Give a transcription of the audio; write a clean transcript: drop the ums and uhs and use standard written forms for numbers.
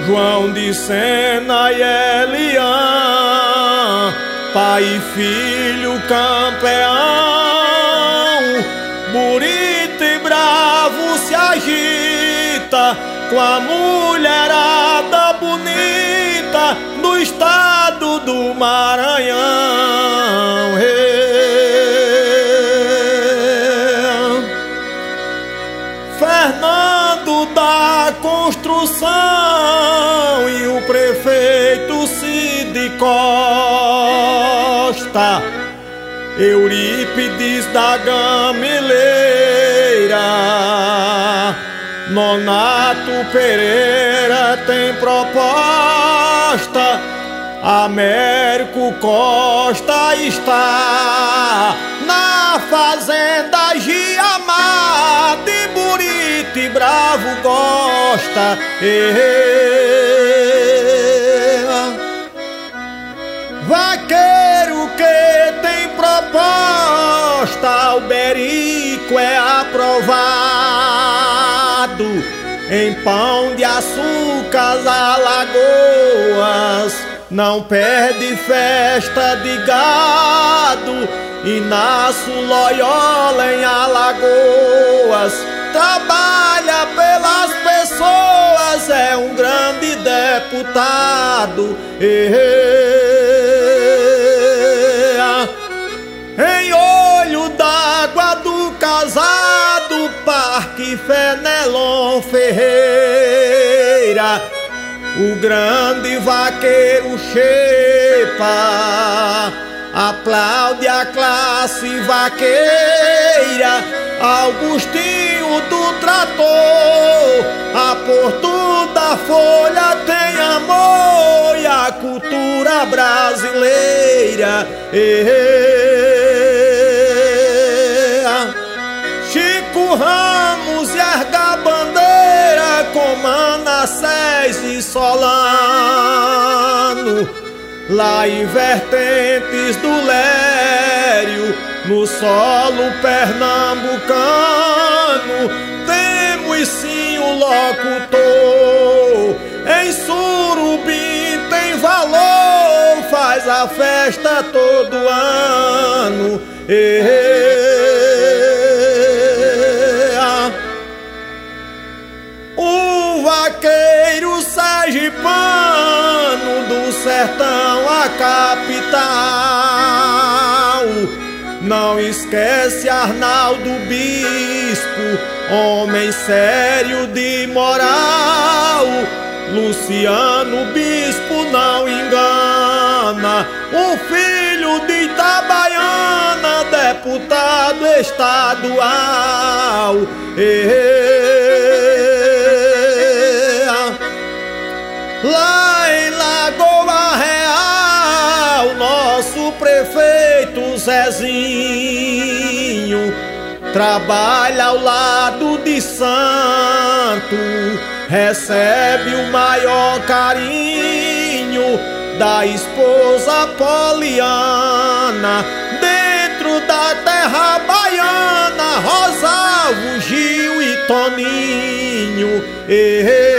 João de Sena e Elian, pai e filho campeão. Bonito e bravo se agita com a mulherada bonita do estado do Maranhão. Fernando da Construção e o prefeito Cid Costa, Eurípides da Gameleira, Nonato Pereira tem proposta, Américo Costa está na fazenda Giamar, de bonito e bravo gosta. Vaqueiro que tem proposta, Alberico é aprovado. Em Pão de Açúcar, Alagoas não perde festa de gado. Inácio Loyola em Alagoas trabalha pelas pessoas, é um grande deputado. Em Olho d'Água do Casado, Parque Fenelon Ferreira, o grande vaqueiro Xepa aplaude a classe vaqueira. Augustinho do Trator, a Porto da Folha tem amor e a cultura brasileira. Chico Ramos erga a bandeira com Manassés e Solano, lá em Vertentes do Lério, no solo pernambucano, temos sim o locutor. Em Surubim tem valor, faz a festa todo ano. O vaqueiro sergipano do sertão à capital não esquece Arnaldo Bispo, homem sério de moral. Luciano Bispo não engana, um filho de Itabaiana, deputado estadual. Lá em Lagoa Real, nosso prefeito Zezinho trabalha ao lado de Santo, recebe o maior carinho da esposa Poliana. Dentro da terra baiana, Rosalvo, Gil e Toninho.